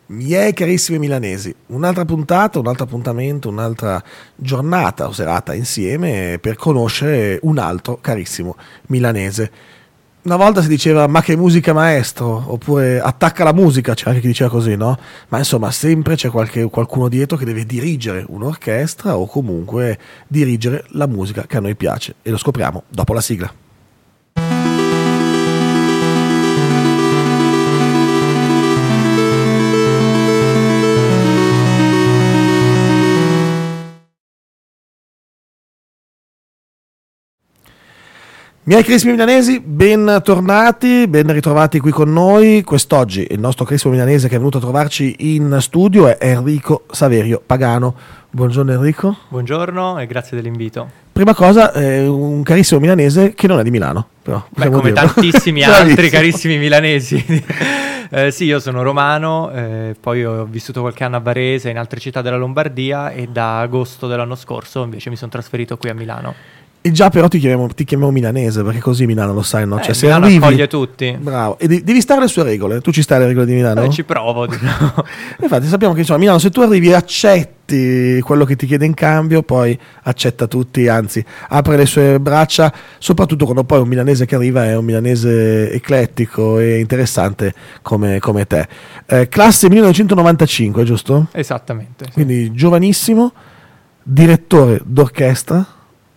Miei carissimi milanesi, un'altra puntata, un altro appuntamento, un'altra giornata o serata insieme per conoscere un altro carissimo milanese. Una volta si diceva ma che musica maestro, oppure attacca la musica, c'è anche chi diceva così, no? Ma insomma sempre c'è qualcuno dietro che deve dirigere un'orchestra o comunque dirigere la musica che a noi piace, e lo scopriamo dopo la sigla. Miei carissimi milanesi, bentornati, ben ritrovati qui con noi. Quest'oggi il nostro carissimo milanese che è venuto a trovarci in studio è Enrico Saverio Pagano. Buongiorno Enrico. Buongiorno e grazie dell'invito. Prima cosa, un carissimo milanese che non è di Milano. Però, come dirlo. Tantissimi altri carissimi milanesi. Sì, io sono romano, poi ho vissuto qualche anno a Varese, in altre città della Lombardia, e da agosto dell'anno scorso invece mi sono trasferito qui a Milano. E già però ti chiamiamo milanese, perché così Milano lo sai, no? Cioè, se Milano arrivi, accoglie tutti. Bravo, e devi stare alle sue regole. Tu ci stai alle regole di Milano? Ci provo, diciamo. Infatti sappiamo che insomma, Milano, se tu arrivi e accetti quello che ti chiede in cambio, poi accetta tutti, anzi apre le sue braccia, soprattutto quando poi un milanese che arriva è un milanese eclettico e interessante come te. Classe 1995, giusto? Esattamente, sì. Quindi giovanissimo, direttore d'orchestra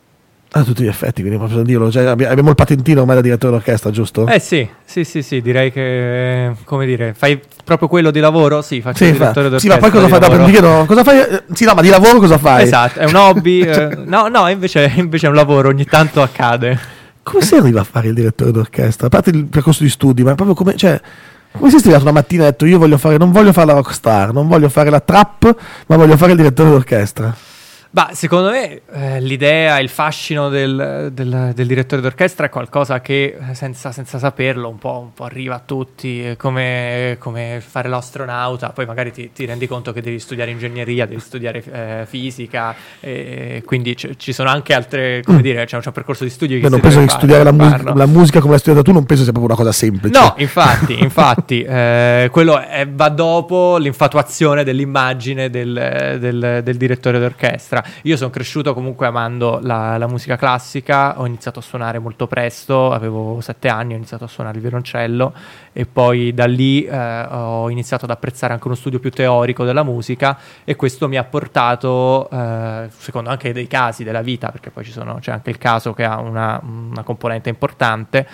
a tutti gli effetti, quindi proprio dirlo, cioè, abbiamo il patentino ormai da direttore d'orchestra, giusto? Sì, direi che, come dire, fai proprio quello di lavoro? Sì, faccio il direttore d'orchestra. Sì, ma poi cosa fai dopo? Cosa fai? Sì, no, ma di lavoro cosa fai? Esatto, è un hobby. No, invece è un lavoro, ogni tanto accade. Come si arriva a fare il direttore d'orchestra? A parte il percorso di studi, ma proprio come sei svegliato una mattina e hai detto io non voglio fare la rockstar, non voglio fare la trap, ma voglio fare il direttore d'orchestra? Bah, secondo me l'idea, il fascino del direttore d'orchestra è qualcosa che senza saperlo un po' arriva a tutti, come fare l'astronauta. Poi magari ti rendi conto che devi studiare ingegneria, devi studiare fisica, quindi ci sono anche altre, come dire, c'è un percorso di studio che non penso che studiare la musica come l'hai studiata tu non penso sia proprio una cosa semplice. No, infatti quello va dopo l'infatuazione dell'immagine del direttore d'orchestra. Io sono cresciuto comunque amando la musica classica, ho iniziato a suonare molto presto, avevo 7 anni, ho iniziato a suonare il violoncello e poi da lì ho iniziato ad apprezzare anche uno studio più teorico della musica, e questo mi ha portato, secondo anche dei casi della vita, perché poi c'è anche il caso che ha una componente importante,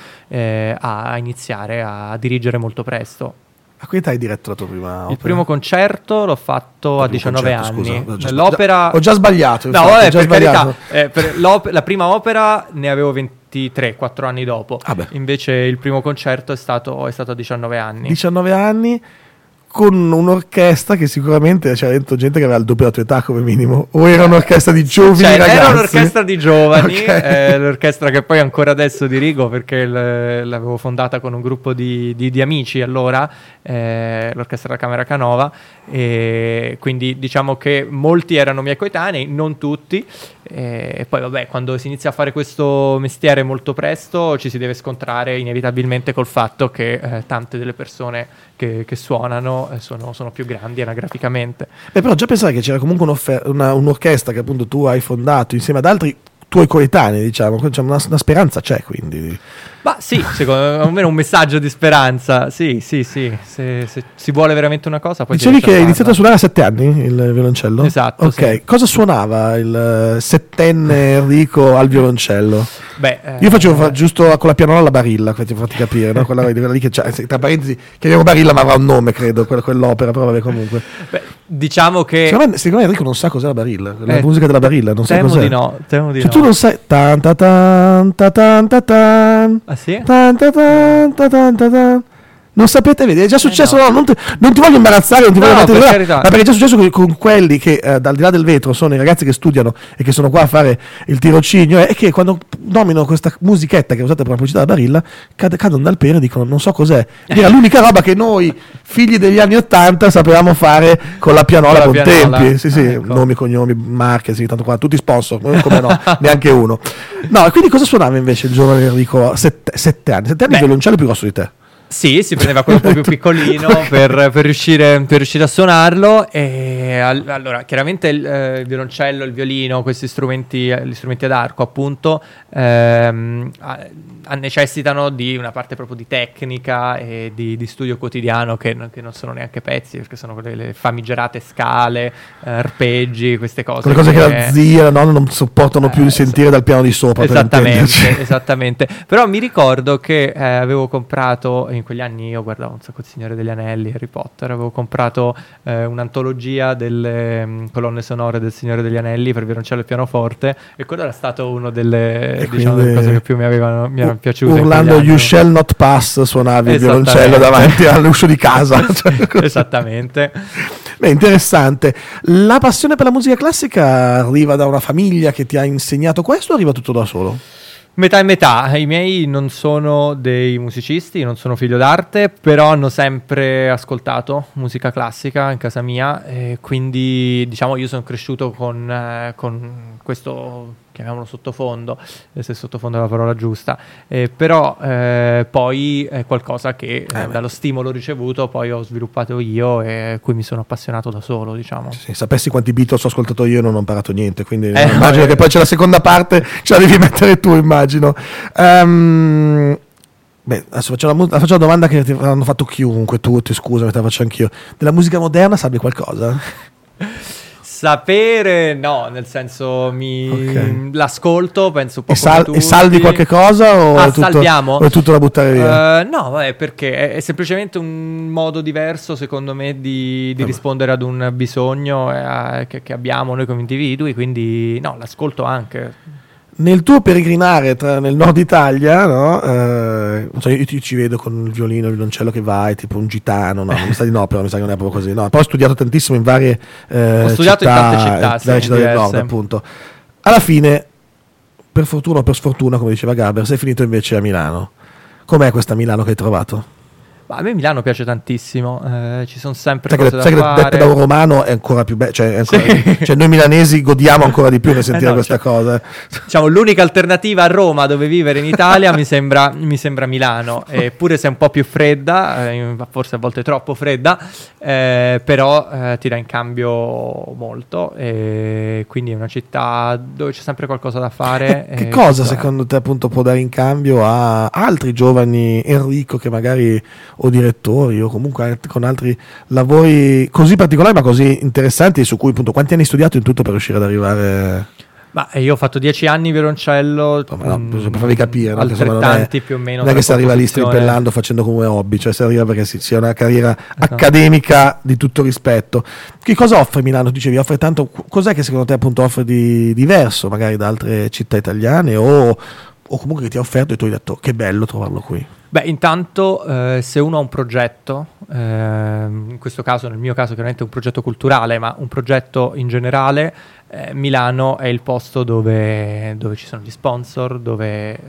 a iniziare a dirigere molto presto. A che età hai diretto la tua prima opera? Il primo concerto l'ho fatto a 19 anni. Scusa, l'opera... ho già sbagliato. No, vabbè, per carità. La prima opera ne avevo 23, 4 anni dopo. Invece il primo concerto è stato a 19 anni. 19 anni, con un'orchestra che sicuramente c'era dentro gente che aveva il doppio della tua età come minimo, o era un'orchestra di giovani ragazzi? Era un'orchestra di giovani, okay. L'orchestra che poi ancora adesso dirigo, perché l'avevo fondata con un gruppo di amici allora, l'orchestra della Camera Canova, e quindi diciamo che molti erano miei coetanei, non tutti, e poi vabbè, quando si inizia a fare questo mestiere molto presto ci si deve scontrare inevitabilmente col fatto che tante delle persone che suonano sono più grandi anagraficamente. Però già pensare che c'era comunque un'orchestra che appunto tu hai fondato insieme ad altri tuoi coetanei, diciamo, cioè una speranza c'è, quindi. Ma sì, secondo me è un messaggio di speranza. Sì, se si vuole veramente una cosa, poi dicevi che hai iniziato a suonare a 7 anni il violoncello? Esatto. Ok, sì. Cosa suonava il settenne Enrico al violoncello? Io facevo giusto con la pianola la barilla, per farti capire, no? quella lì che c'è, tra parentesi, chiamiamo barilla ma avrà un nome, credo, quell'opera, però vabbè, comunque. Diciamo che secondo me Enrico non sa cos'è la barilla, la musica della barilla, non sa cos'è. Temo di no. Tu non sai tan ta tan ta tan ta tan. Ah sì? Tan ta tan ta tan ta tan. Non sapete, vedi, è già successo, no. non ti voglio imbarazzare, non ti voglio mettere per carità. ma perché è già successo con quelli che al di là del vetro sono i ragazzi che studiano e che sono qua a fare il tirocinio, e che quando nominano questa musichetta che usate per la pubblicità della barilla cadono dal pelo e dicono non so cos'è. Era l'unica roba che noi figli degli anni 80 sapevamo fare con la pianola con tempi. Sì, ecco. Nomi, cognomi, marche, sì, tanto qua, tutti sponsor, come no, neanche uno. No, e quindi cosa suonava invece il giovane Enrico a 7 anni? 7 anni il violoncello più grosso di te. Sì, si prendeva quello un po' più piccolino per riuscire a suonarlo. E allora, chiaramente il violoncello, il violino, questi strumenti, gli strumenti ad arco, appunto, necessitano di una parte proprio di tecnica e di studio quotidiano che non sono neanche pezzi, perché sono quelle famigerate scale, arpeggi, queste cose. Quelle cose che la zia e la nonna non sopportano più di sentire dal piano di sopra. Esattamente. Però mi ricordo che avevo comprato, in quegli anni io guardavo un sacco Il Signore degli Anelli, Harry Potter, avevo comprato un'antologia delle colonne sonore del Signore degli Anelli per violoncello e pianoforte, e quello era stato uno delle cose che più mi erano piaciute. Urlando "You shall not pass", suonavi il violoncello davanti all'uscio di casa. Esattamente. Beh, interessante. La passione per la musica classica arriva da una famiglia che ti ha insegnato questo o arriva tutto da solo? Metà e metà. I miei non sono dei musicisti, non sono figlio d'arte, però hanno sempre ascoltato musica classica in casa mia, e quindi diciamo io sono cresciuto con questo, chiamiamolo sottofondo, se sottofondo è la parola giusta, però poi è qualcosa che dallo stimolo ricevuto poi ho sviluppato io e cui mi sono appassionato da solo, diciamo. Sì, sapessi quanti Beatles ho ascoltato io, non ho imparato niente, quindi immagino che poi c'è la seconda parte, ce la devi mettere tu, immagino. Beh, adesso faccio la domanda che ti hanno fatto chiunque, tutti, scusami, te la faccio anch'io. Della musica moderna sapi qualcosa? Sapere no, nel senso l'ascolto, penso un po' come tutti. E salvi qualche cosa o salviamo? O è tutto da buttare via? No, vabbè, perché è semplicemente un modo diverso, secondo me, di rispondere ad un bisogno che abbiamo noi come individui, quindi no, l'ascolto anche. Nel tuo peregrinare nel nord Italia, no? Io ti ci vedo con il violino, il violoncello che vai, tipo un gitano, no? Mi sa di no, però mi sa che non è proprio così. No, poi ho studiato tantissimo in varie ho studiato in tante città, varie città del nord, appunto. Alla fine, per fortuna o per sfortuna, come diceva Gaber, sei finito invece a Milano. Com'è questa Milano che hai trovato? A me Milano piace tantissimo, ci sono sempre cose da fare. Detta da un romano è ancora più bello, cioè noi milanesi godiamo ancora di più nel sentire questa cosa. Diciamo, l'unica alternativa a Roma dove vivere in Italia mi sembra Milano, pure se è un po' più fredda, forse a volte troppo fredda, però ti dà in cambio molto, e quindi è una città dove c'è sempre qualcosa da fare. Che cosa secondo te appunto può dare in cambio a altri giovani Enrico che magari, o direttori o comunque con altri lavori così particolari ma così interessanti, su cui appunto quanti anni hai studiato in tutto per riuscire ad arrivare? Ma io ho fatto 10 anni violoncello, per farvi capire, no? Altrettanti più o meno. Non è che si arriva lì strimpellando facendo come hobby, cioè si arriva perché sia una carriera accademica di tutto rispetto. Che cosa offre Milano? Dicevi, offre tanto. Cos'è che secondo te appunto offre di diverso magari da altre città italiane o comunque che ti ha offerto e tu hai detto che bello trovarlo qui? Beh, intanto se uno ha un progetto, in questo caso, nel mio caso chiaramente un progetto culturale, ma un progetto in generale, Milano è il posto dove ci sono gli sponsor, dove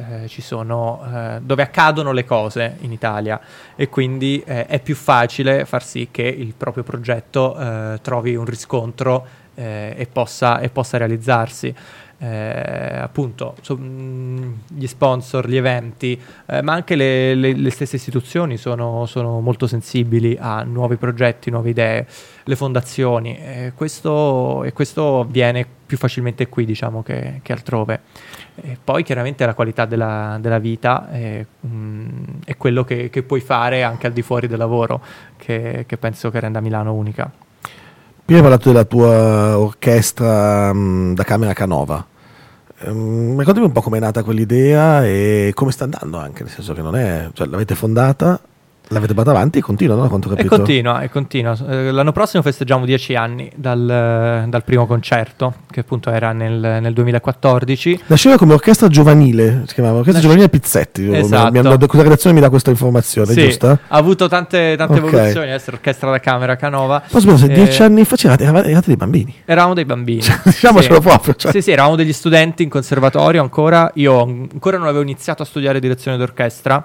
accadono le cose in Italia, e quindi è più facile far sì che il proprio progetto trovi un riscontro e possa realizzarsi. Appunto gli sponsor, gli eventi, ma anche le stesse istituzioni sono molto sensibili a nuovi progetti, nuove idee, le fondazioni, questo avviene più facilmente qui, diciamo, che altrove. E poi chiaramente la qualità della vita è quello che puoi fare anche al di fuori del lavoro, che penso che renda Milano unica. Prima hai parlato della tua orchestra da camera Canova. Raccontami un po' com'è nata quell'idea e come sta andando, anche nel senso che non è, cioè, l'avete fondata, l'avete portata avanti e continua, no? Quanto ho capito. E continua. L'anno prossimo festeggiamo 10 anni dal primo concerto, che appunto era nel 2014. Nasceva come orchestra giovanile, si chiamava Orchestra Giovanile Pizzetti. Esatto. La redazione mi dà questa informazione, sì, giusta? Ha avuto tante evoluzioni, adesso orchestra da camera Canova. Ma scusa, 10 anni fa eravate dei bambini. Eravamo dei bambini. Diciamocelo proprio. Cioè. Sì, eravamo degli studenti in conservatorio ancora. Io ancora non avevo iniziato a studiare direzione d'orchestra.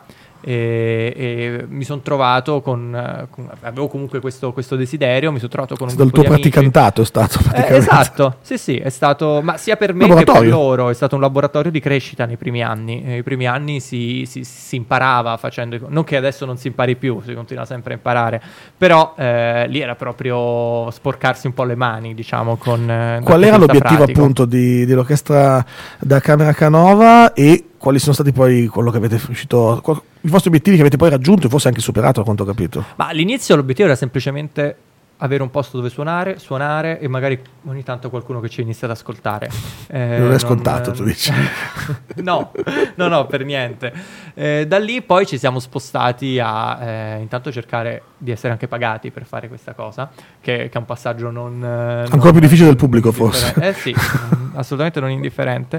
e mi sono trovato avevo comunque questo desiderio, mi sono trovato con un il gruppo tuo di amici. praticantato è stato praticamente. Esatto, sì, è stato, ma sia per me che per loro, è stato un laboratorio di crescita nei primi anni. Nei primi anni si imparava facendo, non che adesso non si impari più, si continua sempre a imparare, però lì era proprio sporcarsi un po' le mani, diciamo, con qual era l'obiettivo pratico. appunto dell'orchestra da Camera Canova, e quali sono stati poi quello che avete riuscito, i vostri obiettivi che avete poi raggiunto e forse anche superato, a quanto ho capito? Ma all'inizio l'obiettivo era semplicemente avere un posto dove suonare e magari ogni tanto qualcuno che ci inizia ad ascoltare. Non è scontato, tu dici? No, per niente. Da lì poi ci siamo spostati a intanto cercare di essere anche pagati per fare questa cosa, che è un passaggio ancora più difficile del pubblico, forse. Sì, assolutamente non indifferente.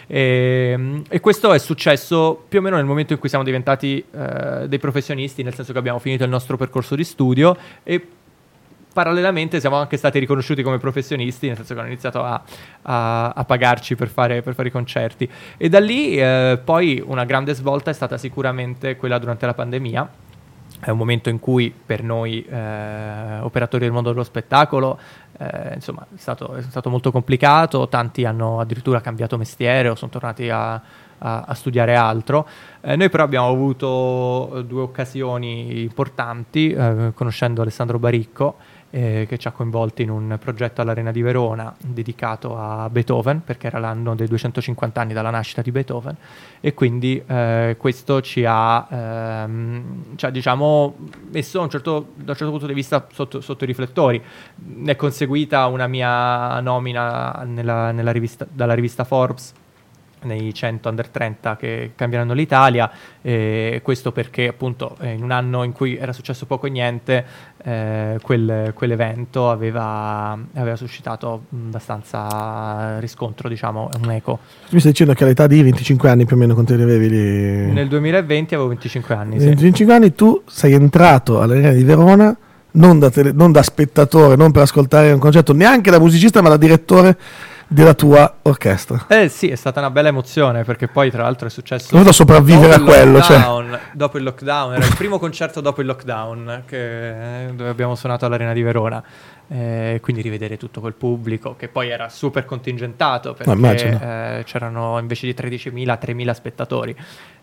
E questo è successo più o meno nel momento in cui siamo diventati dei professionisti, nel senso che abbiamo finito il nostro percorso di studio e parallelamente siamo anche stati riconosciuti come professionisti, nel senso che hanno iniziato a pagarci per fare i concerti. E da lì poi una grande svolta è stata sicuramente quella durante la pandemia. È un momento in cui per noi operatori del mondo dello spettacolo insomma è stato molto complicato, tanti hanno addirittura cambiato mestiere o sono tornati a studiare altro. Noi però abbiamo avuto due occasioni importanti, conoscendo Alessandro Baricco, che ci ha coinvolti in un progetto all'Arena di Verona dedicato a Beethoven, perché era l'anno dei 250 anni dalla nascita di Beethoven, e quindi questo ci ha diciamo messo da un certo punto di vista sotto i riflettori. Ne è conseguita una mia nomina dalla rivista Forbes nei 100 under 30 che cambieranno l'Italia, questo perché appunto in un anno in cui era successo poco e niente, quell'evento aveva suscitato abbastanza riscontro, diciamo, un eco. Mi stai dicendo che all'età di 25 anni più o meno, quanti ne avevi lì? Nel 2020 avevo 25 anni, sì. 25 anni tu sei entrato all'Arena di Verona non da spettatore, non per ascoltare un concerto, neanche da musicista, ma da direttore della tua orchestra. Sì, è stata una bella emozione, perché poi tra l'altro è successo come da sopravvivere a quello, dopo il lockdown, era il primo concerto dopo il lockdown dove abbiamo suonato all'Arena di Verona, quindi rivedere tutto quel pubblico che poi era super contingentato, perché c'erano invece di 13.000 3.000 spettatori.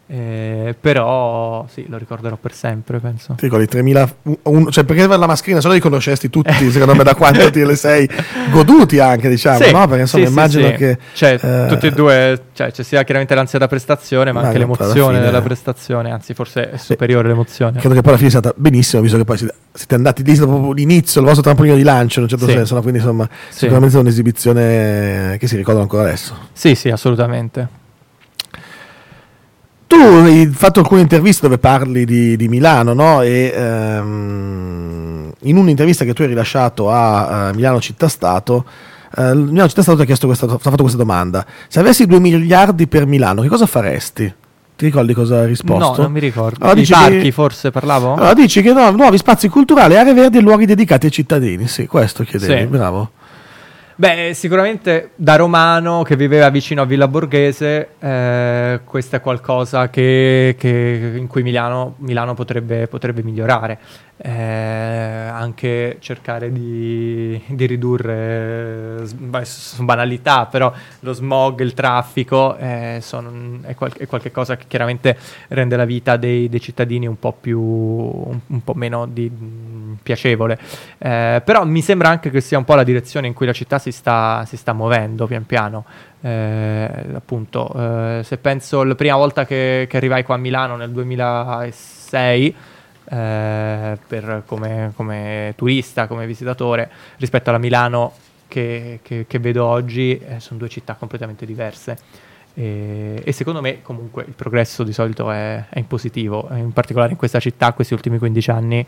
Però sì, lo ricorderò per sempre, penso. Ti ricordi 3.000, cioè perché la mascherina se no li conoscesti tutti, secondo me, da quanto te le sei goduti anche, diciamo, sì, no? Perché insomma immagino che tutti e due, c'è sia chiaramente l'ansia da prestazione, ma anche l'emozione della prestazione, anzi forse è superiore l'emozione. Credo che poi alla fine è stata benissimo, visto che poi siete andati lì dopo l'inizio, il vostro trampolino di lancio in un certo senso, no? Quindi insomma sicuramente è un'esibizione che si ricordano ancora adesso. Sì, assolutamente. Tu hai fatto alcune interviste dove parli di Milano, no? E in un'intervista che tu hai rilasciato a Milano Città Stato, Milano Città Stato ti ha fatto questa domanda: se avessi 2 miliardi per Milano, che cosa faresti? Ti ricordi cosa hai risposto? No, non mi ricordo. Allora, I parchi forse parlavo? Allora dici che nuovi spazi culturali, aree verdi e luoghi dedicati ai cittadini. Sì, questo chiedevi, bravo. Beh, sicuramente da romano che viveva vicino a Villa Borghese, questo è qualcosa in cui Milano potrebbe migliorare. Anche cercare di ridurre banalità, però lo smog, il traffico è qualche cosa che chiaramente rende la vita dei cittadini un po' meno piacevole, però mi sembra anche che sia un po' la direzione in cui la città si sta muovendo pian piano. Appunto, se penso la prima volta che arrivai qua a Milano nel 2006, come turista, come visitatore, rispetto alla Milano che vedo oggi, sono due città completamente diverse, e secondo me comunque il progresso di solito è in positivo, in particolare in questa città questi ultimi 15 anni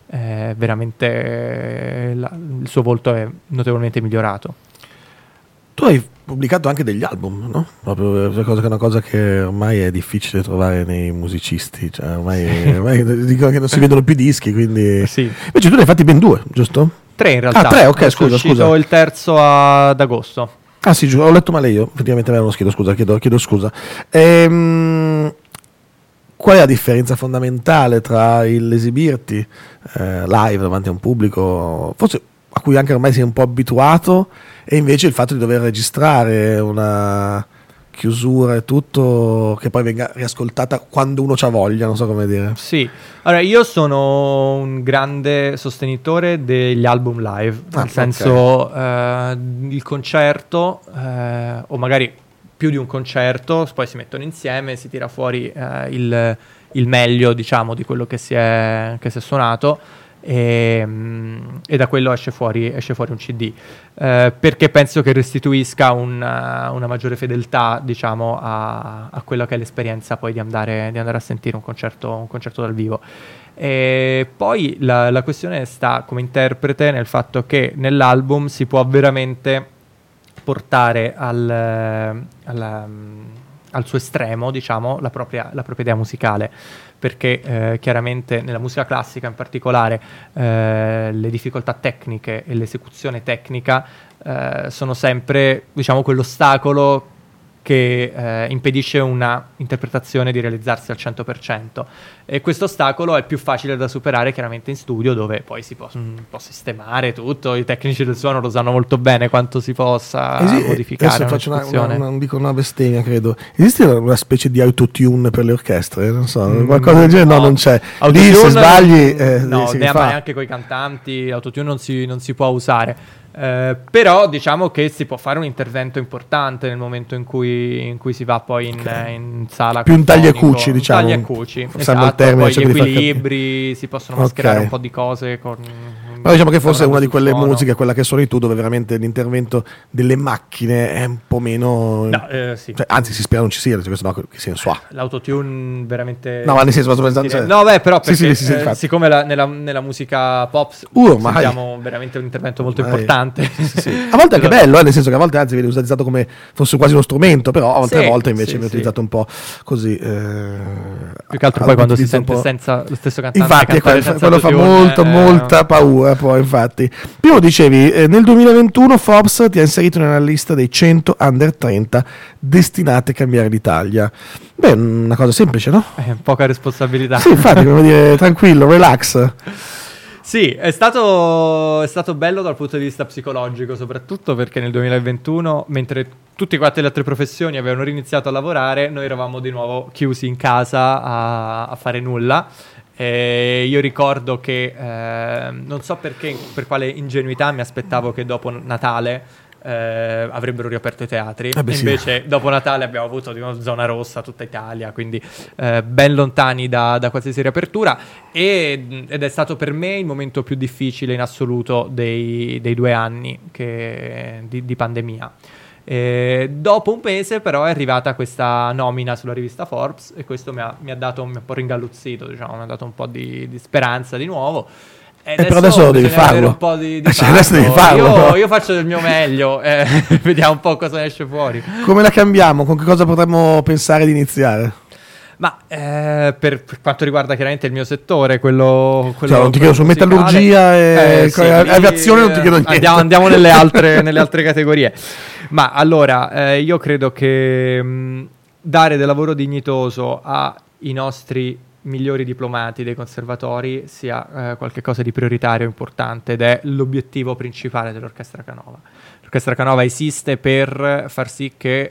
veramente il suo volto è notevolmente migliorato. Tu hai pubblicato anche degli album, no? Proprio una cosa che ormai è difficile trovare nei musicisti, cioè ormai dicono che non si vedono più dischi, quindi sì. Invece tu ne hai fatti ben 2, giusto? 3 in realtà. 3, ok, scusa. È uscito il terzo ad agosto. Ah sì, ho letto male io, effettivamente me l'hanno scritto, scusa, chiedo scusa. qual è la differenza fondamentale tra l'esibirti live davanti a un pubblico, forse a cui anche ormai sei un po' abituato, e invece il fatto di dover registrare una chiusura e tutto, che poi venga riascoltata quando uno c'ha voglia, non so come dire. Sì, allora io sono un grande sostenitore degli album live, nel senso il concerto o magari più di un concerto, poi si mettono insieme, si tira fuori il meglio, diciamo, di quello che si è suonato, e da quello esce fuori un CD, perché penso che restituisca una maggiore fedeltà, diciamo, a quella che è l'esperienza poi di andare a sentire un concerto dal vivo. E poi la questione sta come interprete nel fatto che nell'album si può veramente portare al suo estremo, diciamo, la propria idea musicale, perché chiaramente nella musica classica in particolare le difficoltà tecniche e l'esecuzione tecnica sono sempre, diciamo, quell'ostacolo che impedisce una interpretazione di realizzarsi al 100%, e questo ostacolo è più facile da superare chiaramente in studio, dove poi si può sistemare tutto. I tecnici del suono lo sanno molto bene quanto si possa modificare. Adesso faccio non dico una bestemmia, credo. Esiste una specie di autotune per le orchestre? Non so, qualcosa del genere? No, non c'è. Lì se sbagli no, neanche con i cantanti l'autotune non si può usare. Però diciamo che si può fare un intervento importante nel momento in cui si va poi in sala, più un taglia e cuci, diciamo, un taglia e cuci, esatto. Poi gli equilibri si possono mascherare un po' di cose con Però diciamo che forse è una di quelle musiche, quella che suoni tu, dove veramente l'intervento delle macchine è un po' meno. No, sì. Cioè, anzi, si spera non ci sia, questo no, che senso ha? L'autotune veramente. No, ma nel senso, sto pensando. Cioè. No, beh, però perché, sì, siccome nella musica pop sentiamo veramente un intervento molto importante. Sì. A volte è anche bello, nel senso che a volte anzi viene utilizzato come fosse quasi uno strumento, però altre volte invece viene utilizzato un po' così. Più che altro poi quando si sente senza lo stesso cantante. Infatti, quello fa molta paura. Poi, infatti, prima dicevi, nel 2021 Forbes ti ha inserito nella lista dei 100 under 30 destinate a cambiare l'Italia. Beh, una cosa semplice, no? Poca responsabilità. Sì, infatti, come dire, tranquillo, relax. Sì, è stato bello dal punto di vista psicologico, soprattutto perché nel 2021, mentre tutti quanti le altre professioni avevano riniziato a lavorare, noi eravamo di nuovo chiusi in casa a fare nulla. Io ricordo che non so perché, per quale ingenuità, mi aspettavo che dopo Natale avrebbero riaperto i teatri. Invece dopo Natale abbiamo avuto di nuovo zona rossa tutta Italia, quindi ben lontani da qualsiasi riapertura, ed è stato per me il momento più difficile in assoluto dei 2 anni di pandemia. Dopo un mese però è arrivata questa nomina sulla rivista Forbes, e questo mi ha un po' ringalluzzito, diciamo, mi ha dato un po' di speranza di nuovo. Però adesso devi farlo. Un po' di adesso devi farlo. Io faccio del mio meglio, vediamo un po' cosa esce fuori. Come la cambiamo? Con che cosa potremmo pensare di iniziare? Ma per quanto riguarda chiaramente il mio settore, quello cioè, non ti chiedo su metallurgia e aviazione, non ti chiedo niente. Andiamo nelle altre categorie. Ma allora, io credo che dare del lavoro dignitoso ai nostri migliori diplomati dei conservatori sia qualcosa di prioritario, importante, ed è l'obiettivo principale dell'Orchestra Canova. L'Orchestra Canova esiste per far sì che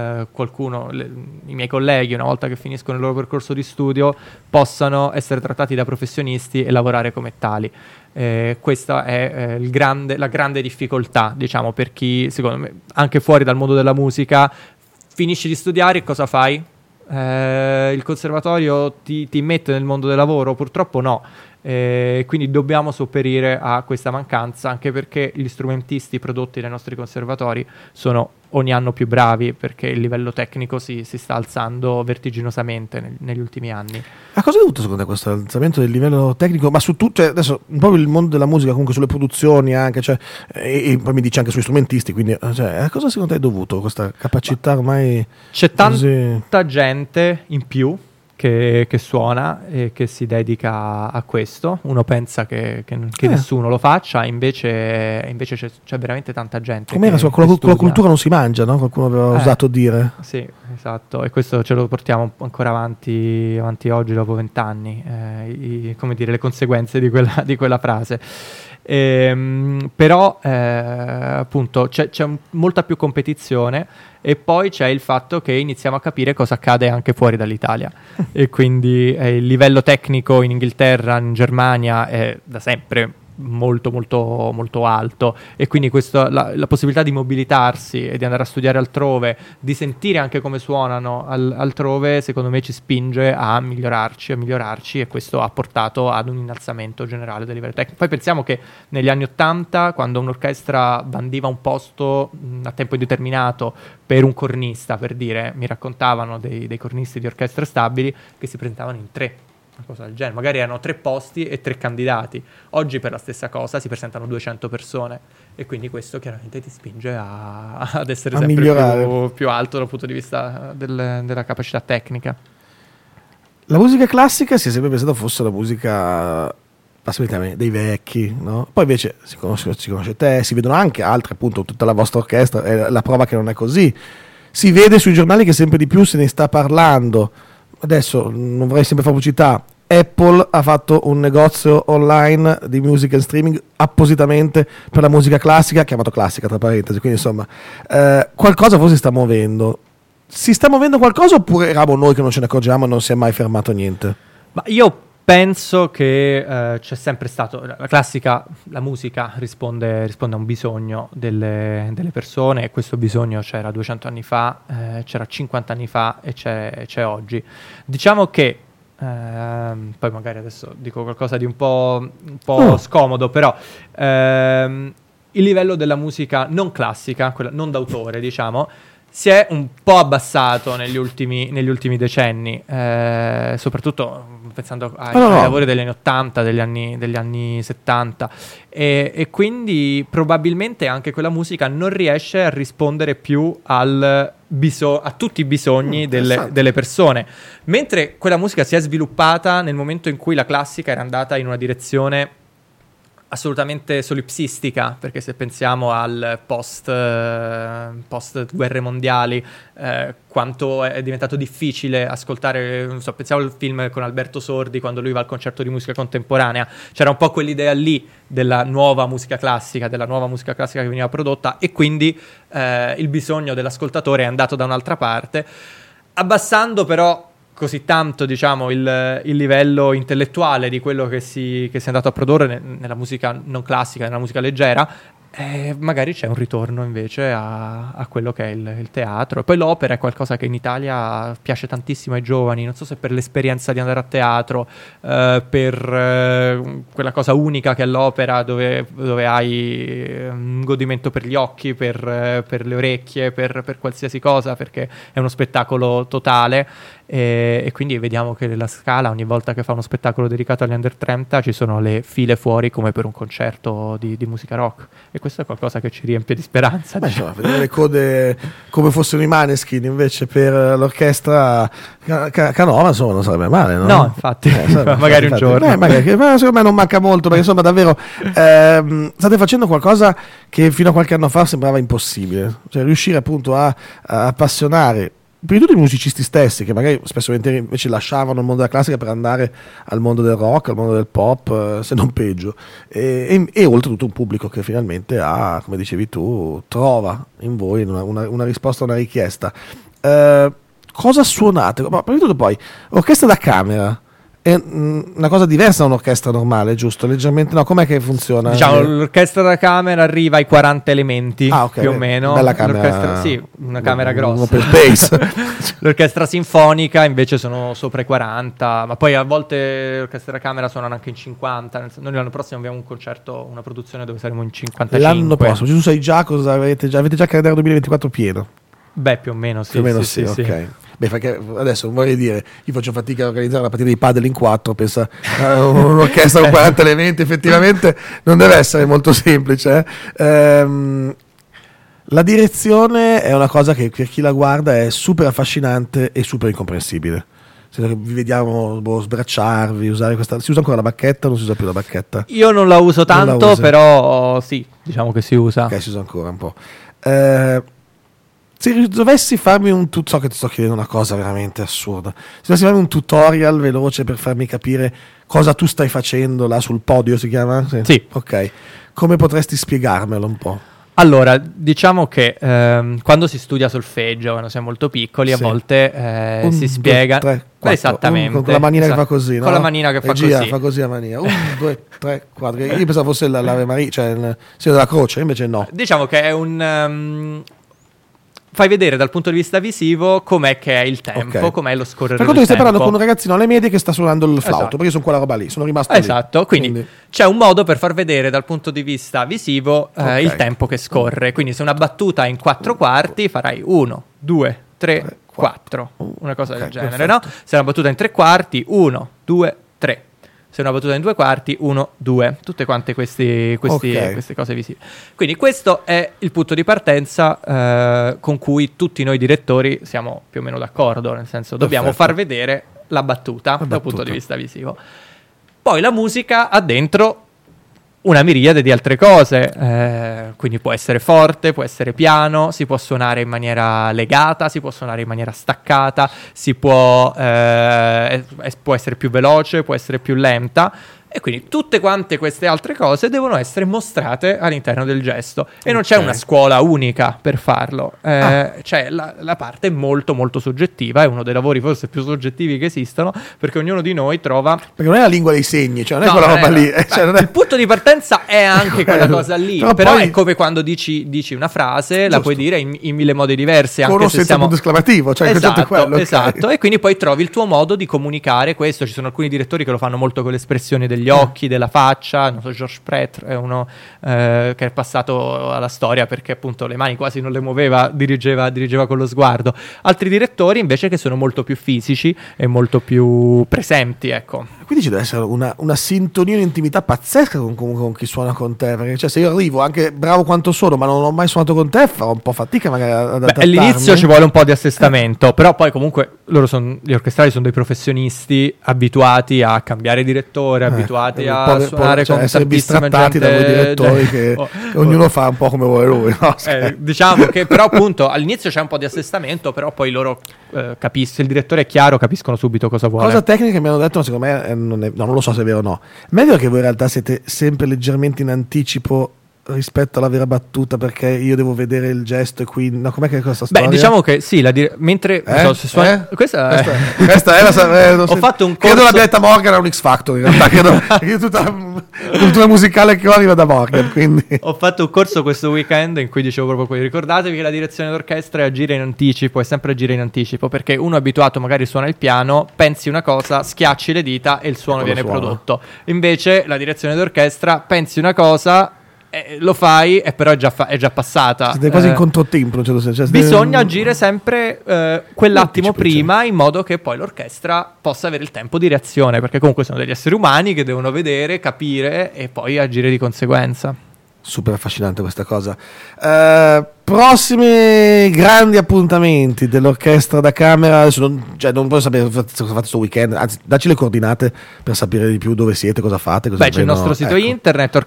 i miei colleghi, una volta che finiscono il loro percorso di studio, possano essere trattati da professionisti e lavorare come tali. Questa è la grande difficoltà, diciamo, per chi, secondo me, anche fuori dal mondo della musica, finisci di studiare e cosa fai? Il conservatorio ti mette nel mondo del lavoro? Purtroppo no, quindi dobbiamo sopperire a questa mancanza, anche perché gli strumentisti prodotti dai nostri conservatori sono ogni anno più bravi, perché il livello tecnico si sta alzando vertiginosamente negli ultimi anni. A cosa è dovuto secondo te questo alzamento del livello tecnico? Ma su tutto, cioè, adesso un po' il mondo della musica, comunque sulle produzioni anche, cioè, e poi mi dici anche sui strumentisti, quindi cioè, a cosa secondo te è dovuto questa capacità ormai? C'è tanta gente in più che suona e che si dedica a questo. Uno pensa che nessuno lo faccia, invece c'è veramente tanta gente. Com'era con la cultura non si mangia, no? Qualcuno aveva osato dire. Sì, esatto, e questo ce lo portiamo ancora avanti oggi dopo 20 anni, come dire, le conseguenze di quella frase. Però appunto c'è molta più competizione, e poi c'è il fatto che iniziamo a capire cosa accade anche fuori dall'Italia e quindi il livello tecnico in Inghilterra, in Germania è da sempre molto molto molto alto, e quindi la possibilità di mobilitarsi e di andare a studiare altrove, di sentire anche come suonano altrove, secondo me ci spinge a migliorarci, e questo ha portato ad un innalzamento generale del livello tecnico. Poi pensiamo che negli anni '80, quando un'orchestra bandiva un posto a tempo indeterminato per un cornista, per dire, mi raccontavano dei cornisti di orchestre stabili che si presentavano in 3, una cosa del genere, magari erano 3 posti e 3 candidati. Oggi per la stessa cosa si presentano 200 persone, e quindi questo chiaramente ti spinge ad essere sempre più alto dal punto di vista della capacità tecnica. La musica classica si è sempre pensato fosse la musica dei vecchi, no? Poi invece si conosce te, si vedono anche altre, appunto tutta la vostra orchestra, è la prova che non è così. Si vede sui giornali che sempre di più se ne sta parlando. Adesso non vorrei sempre fare pubblicità, Apple ha fatto un negozio online di music and streaming appositamente per la musica classica, chiamato classica tra parentesi, quindi insomma qualcosa forse si sta muovendo. Si sta muovendo qualcosa, oppure eravamo noi che non ce ne accorgiamo e non si è mai fermato niente? Ma io penso che c'è sempre stato la classica, la musica risponde a un bisogno delle persone, e questo bisogno c'era 200 anni fa, c'era 50 anni fa e c'è oggi. Diciamo che poi magari adesso dico qualcosa di un po' scomodo, però il livello della musica non classica, quella non d'autore, diciamo, si è un po' abbassato negli ultimi decenni, soprattutto pensando ai lavori degli anni 80, degli anni 70, e quindi probabilmente anche quella musica non riesce a rispondere più a tutti i bisogni delle persone, mentre quella musica si è sviluppata nel momento in cui la classica era andata in una direzione assolutamente solipsistica, perché se pensiamo al post guerre mondiali, quanto è diventato difficile ascoltare, non so, pensiamo al film con Alberto Sordi quando lui va al concerto di musica contemporanea, c'era un po' quell'idea lì della nuova musica classica che veniva prodotta, e quindi il bisogno dell'ascoltatore è andato da un'altra parte, abbassando però così tanto, diciamo, il livello intellettuale di quello che si è andato a produrre nella musica non classica, nella musica leggera. Magari c'è un ritorno invece a quello che è il teatro. E poi l'opera è qualcosa che in Italia piace tantissimo ai giovani, non so se per l'esperienza di andare a teatro, per quella cosa unica che è l'opera, dove hai un godimento per gli occhi, per le orecchie, per qualsiasi cosa, perché è uno spettacolo totale. E quindi vediamo che la Scala, ogni volta che fa uno spettacolo dedicato agli under 30, ci sono le file fuori come per un concerto di musica rock, e questo è qualcosa che ci riempie di speranza. Insomma, vedere le code come fossero i Maneskin invece per l'orchestra Canova, insomma, non sarebbe male, no? No, infatti, magari un giorno. Secondo me non manca molto, perché insomma davvero state facendo qualcosa che fino a qualche anno fa sembrava impossibile, cioè riuscire appunto a appassionare prima di tutti i musicisti stessi, che magari spesso invece lasciavano il mondo della classica per andare al mondo del rock, al mondo del pop, se non peggio, e oltretutto un pubblico che finalmente come dicevi tu, trova in voi una risposta a una richiesta. Cosa suonate? Ma prima di tutto, poi orchestra da camera è una cosa diversa da un'orchestra normale, giusto? Leggermente, no? Com'è che funziona? Diciamo, l'orchestra da camera arriva ai 40 elementi, okay, più o meno. Bella camera. Sì, una camera grossa. Open space. L'orchestra sinfonica invece sono sopra i 40, ma poi a volte l'orchestra da camera suonano anche in 50. Noi l'anno prossimo abbiamo un concerto, una produzione dove saremo in 55. L'anno prossimo, tu sai già cosa avete già il calendario 2024 pieno? Beh, più o meno sì. Più o meno sì, ok. Sì. Beh, perché adesso non vorrei dire, io faccio fatica a organizzare una partita di padel in 4, pensa un'orchestra con 40 elementi, effettivamente non deve essere molto semplice. La direzione è una cosa che per chi la guarda è super affascinante e super incomprensibile. Vi vediamo sbracciarvi, usare questa. Si usa ancora la bacchetta o non si usa più la bacchetta? Io non la uso tanto, però sì, diciamo che si usa. Ok, si usa ancora un po'. Se dovessi farmi so che ti sto chiedendo una cosa veramente assurda. Se dovessi farmi un tutorial veloce per farmi capire cosa tu stai facendo là sul podio, si chiama? Sì. Ok. Come potresti spiegarmelo un po'? Allora, diciamo che quando si studia solfeggio, quando si è molto piccoli, a volte si spiega... 2, 3, 4. Esattamente. Con la manina che fa così, no? Con la manina che fa Regia, così. fa così la manina. 1, 2, 3, 4. Io pensavo fosse l'Ave Maria, cioè il segno della croce, invece no. Diciamo che è un... fai vedere dal punto di vista visivo com'è che è il tempo, Ok. com'è lo scorrere Per del conto che stai tempo. parlando con un ragazzino alle medie che sta suonando il flauto, Esatto. perché io sono quella roba lì, sono rimasto Esatto, lì. quindi c'è un modo per far vedere dal punto di vista visivo Ok. il tempo che scorre. Quindi se una battuta è in 4 quarti farai 1, 2, 3, 4, una cosa del Ok, genere, perfetto. no? Se è una battuta in 3 quarti, 1, 2, 3. Se è una battuta in 2 quarti, 1, 2. Tutte quante queste cose visive. Quindi questo è il punto di partenza con cui tutti noi direttori siamo più o meno d'accordo, nel senso dobbiamo Perfetto. far vedere la battuta dal battuta. punto di vista visivo. Poi la musica ha dentro una miriade di altre cose, quindi può essere forte, può essere piano, si può suonare in maniera legata, si può suonare in maniera staccata, può essere più veloce, può essere più lenta. E quindi tutte quante queste altre cose devono essere mostrate all'interno del gesto. E non c'è Ok. una scuola unica per farlo. C'è la parte molto molto soggettiva, è uno dei lavori forse più soggettivi che esistono, perché ognuno di noi trova... Perché non è la lingua dei segni, cioè non è No, quella non roba è- lì. Cioè, non è... Il punto di partenza è anche quella quello. cosa lì. Però Però poi- è come quando dici una frase, la Giusto. puoi dire in mille modi diversi. Con Anche o se senza siamo... punto esclamativo, cioè il concetto è quello. ok. Esatto, e quindi poi trovi il tuo modo di comunicare questo. Ci sono alcuni direttori che lo fanno molto con le espressioni degli occhi, della faccia. Non so, Georges Prêtre è uno che è passato alla storia perché appunto le mani quasi non le muoveva, dirigeva con lo sguardo. Altri direttori invece che sono molto più fisici e molto più presenti, ecco. Quindi ci deve essere una sintonia, un'intimità pazzesca con chi suona con te. Perché cioè, se io arrivo anche bravo quanto sono, ma non ho mai suonato con te, farò un po' fatica magari ad adattarmi. All'inizio ci vuole un po' di assestamento, però poi comunque gli orchestrali sono dei professionisti abituati a cambiare direttore, abituati a suonare con essere tantissima bistrattati da voi gente. direttori che ognuno fa un po' come vuole lui. No? Diciamo che però appunto all'inizio c'è un po' di assestamento, però poi loro capiscono, il direttore è chiaro, capiscono subito cosa vuole. Cosa tecnica mi hanno detto, ma secondo me non lo so se è vero o no. Ma è vero che voi in realtà siete sempre leggermente in anticipo rispetto alla vera battuta, perché io devo vedere il gesto e quindi no, com'è che è questa storia? Beh, diciamo che sì, mentre non so, se suona... Questa è... questa è la Ho fatto un credo corso- l'abbia detta Morgan a un X Factor in realtà, credo che tutta la cultura musicale che ho arriva da Morgan, quindi Ho fatto un corso questo weekend in cui dicevo proprio quello. Ricordatevi che la direzione d'orchestra è agire in anticipo, è sempre agire in anticipo, perché uno abituato magari suona il piano, pensi una cosa, schiacci le dita e il suono quello viene suona. prodotto. Invece la direzione d'orchestra pensi una cosa, lo fai e però è già passata. siete quasi in controtempo, cioè, Bisogna agire sempre quell'attimo Anticipo, prima, in modo che poi l'orchestra possa avere il tempo di reazione, perché comunque sono degli esseri umani che devono vedere, capire e poi agire di conseguenza. super affascinante questa cosa. Prossimi grandi appuntamenti dell'orchestra da camera. Adesso non voglio sapere cosa fate questo weekend, anzi dacci le coordinate per sapere di più dove siete, cosa fate, così Beh, c'è il almeno- nostro sito ecco. internet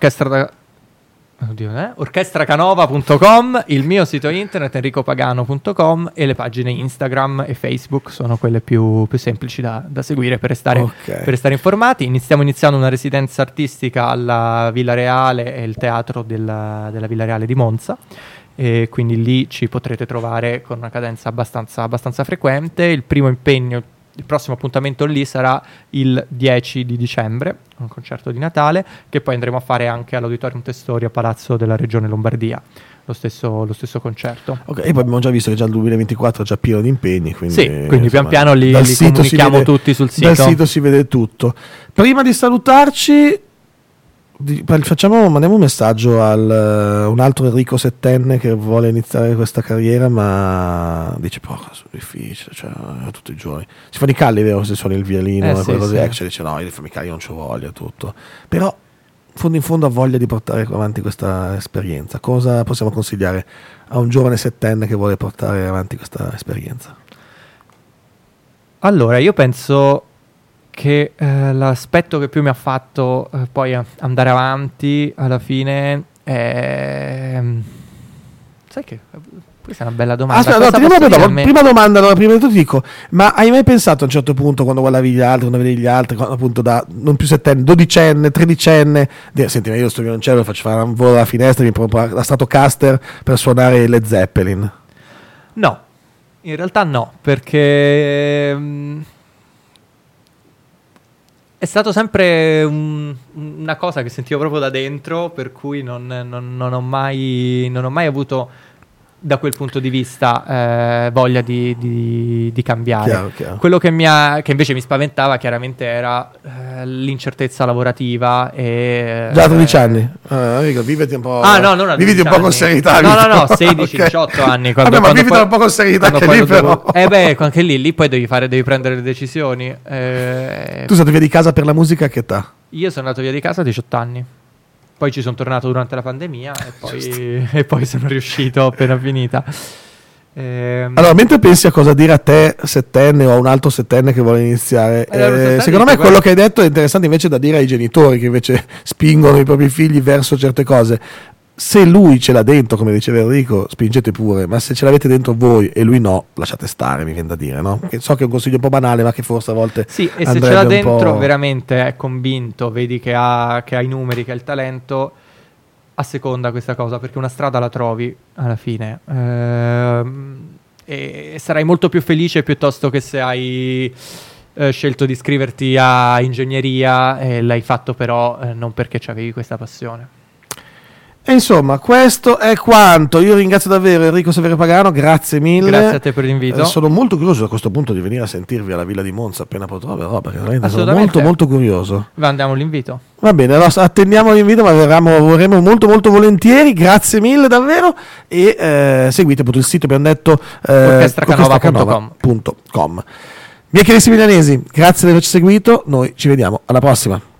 orchestracanova.com, il mio sito internet enricopagano.com e le pagine Instagram e Facebook sono quelle più semplici da seguire per restare informati. Stiamo iniziando una residenza artistica alla Villa Reale e il teatro della Villa Reale di Monza, e quindi lì ci potrete trovare con una cadenza abbastanza frequente. Il prossimo appuntamento lì sarà il 10 di dicembre, un concerto di Natale, che poi andremo a fare anche all'Auditorium Testori a Palazzo della Regione Lombardia, lo stesso concerto. Ok, e poi abbiamo già visto che già il 2024 è già pieno di impegni, quindi, Sì, quindi pian piano li dal sito si comunichiamo vede- tutti sul sito. Dal sito si vede tutto. Prima di salutarci, mandiamo un messaggio a un altro Enrico settenne che vuole iniziare questa carriera, ma dice poco, è difficile, cioè, tutti i giorni si fanno i calli, vero, se suoni il violino e Sì, quelle cose, sì. dice no, io di farmi i calli non c'ho voglia, tutto, però in fondo ha voglia di portare avanti questa esperienza. Cosa possiamo consigliare a un giovane settenne che vuole portare avanti questa esperienza? Allora, io penso che l'aspetto che più mi ha fatto poi andare avanti alla fine è... Sai sai che questa è una bella domanda. Aspetta, Cosa posso dire a me? prima domanda, allora, prima di tutto ti dico, ma hai mai pensato a un certo punto, quando guardavi gli altri, quando vedevi gli altri, quando appunto da non più settenne, dodicenne, tredicenne, senti, ma io sto violoncello, faccio fare un volo alla finestra, mi proprio la Stratocaster per suonare Led Zeppelin? No, in realtà no, perché è stato sempre una cosa che sentivo proprio da dentro, per cui non ho mai avuto, da quel punto di vista, voglia di cambiare. Chiaro. Quello che invece mi spaventava chiaramente era l'incertezza lavorativa e Già a 13 anni? Viviti un po'. non a viviti 12 un po' con anni. serietà. No, 16, Ok. 18 anni. Vabbè, ma viviti un po' con serietà, che lì però. Anche lì poi devi prendere le decisioni. Tu sei stato via di casa per la musica a che età? Io sono andato via di casa a 18 anni. Poi ci sono tornato durante la pandemia e poi sono riuscito appena finita. Allora, mentre pensi a cosa dire a te settenne o a un altro settenne che vuole iniziare, secondo me quello che hai detto è interessante invece da dire ai genitori che invece spingono i propri figli verso certe cose. Se lui ce l'ha dentro, come diceva Enrico, spingete pure, ma se ce l'avete dentro voi e lui no, lasciate stare, mi viene da dire, no? Che so che è un consiglio un po' banale, ma che forse a volte sì, e se ce l'ha dentro veramente è convinto, vedi che ha i numeri, che ha il talento, asseconda questa cosa, perché una strada la trovi alla fine, e sarai molto più felice piuttosto che se hai scelto di iscriverti a ingegneria e l'hai fatto però non perché avevi questa passione. E insomma, questo è quanto. Io ringrazio davvero Enrico Saverio Pagano, grazie mille. Grazie a te per l'invito. Sono molto curioso a questo punto di venire a sentirvi alla Villa di Monza appena potrò, perché veramente sono molto molto curioso. Andiamo all'invito. Va bene, allora attendiamo l'invito, ma vorremmo molto molto volentieri. Grazie mille davvero e seguite appunto il sito, abbiamo detto orchestracanova.com. Miei carissimi milanesi, grazie di averci seguito, noi ci vediamo alla prossima.